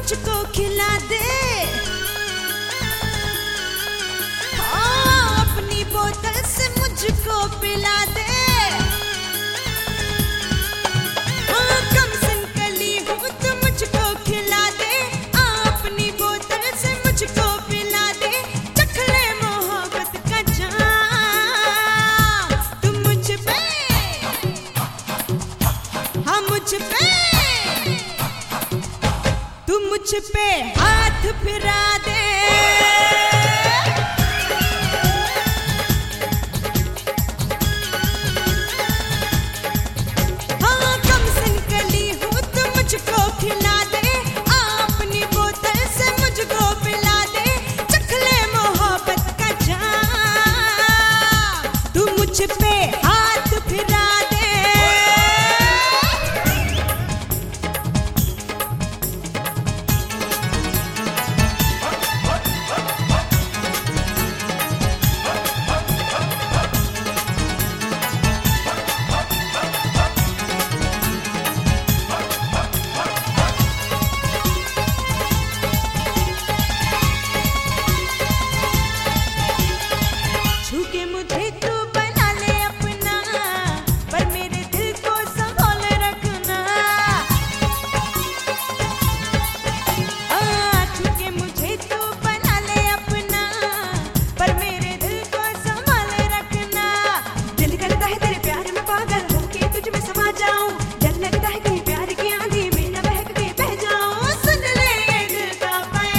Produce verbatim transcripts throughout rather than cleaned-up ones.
मुझको खिला दे, हाँ, अपनी बोतल से मुझको पिला दे। हाँ, कम सिन कली हूँ तो मुझको खिला दे, हाँ, अपनी बोतल से मुझको पिला दे। चख ले मोहब्बत का जाम, तू मुझ पे, हाँ मुझ पे, तू मुझ पे हाथ फिरा दे। हाँ, कम सिन कली हूँ तो मुझको खिला दे, अपनी बोतल से मुझको पिला दे। चख ले मोहब्बत का जाम, तू मुझ पे हाथ फिरा दे। छूके मुझे तू बना ले अपना, पर मेरे दिल को संभाल रखना। हाँ, छूके मुझे तू बना ले अपना, पर मेरे दिल को संभाल रखना। दिल करता है तेरे प्यार में पागल होके तुझ में समा जाऊं, डर लगता है कहीं प्यार की आंधी में न बहक के बह जाऊं। सुन ले ये दिल का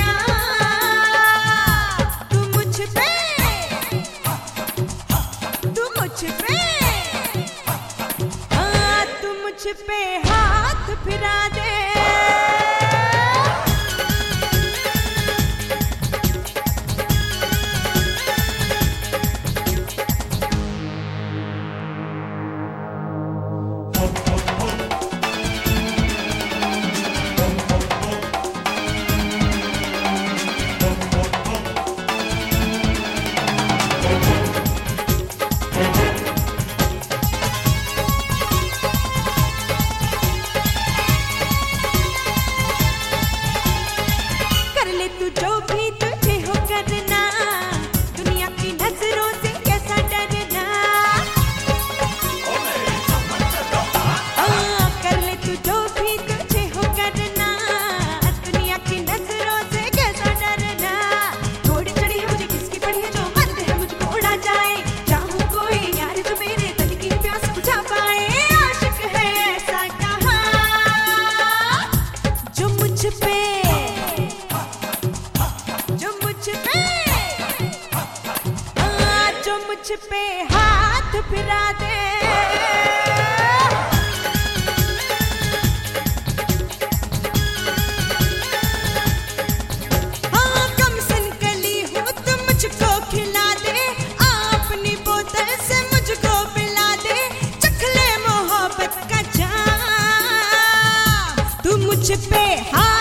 बयान, तू मुझ पे, तू मुझ पे, हाँ, तू मुझ पे हाथ फिरा दे। कर ले तू जो भी तुझे हो करना, दुनिया की नजरों से कैसा डरना। हाँ, कर ले तू जो भी तुझे हो करना, दुनिया की नजरों से कैसा डरना। थोड़ी चढ़ी है मुझे किसकी पड़ी है, जो मर्द है मुझको उड़ा जाए। चाहूं कोई यार जो मेरे दिल की प्यास बुझा पाए। आशिक है ऐसा कहाँ जो मुझ पे, जो मुझ पे, हाँ, जो मुझ पे हाथ फिरा दे। हाँ, कम सिन कली हूँ तो मुझको खिला दे, अपनी बोतल से मुझको पिला दे। चख ले मोहब्बत का जाम, तू मुझ पे हाथ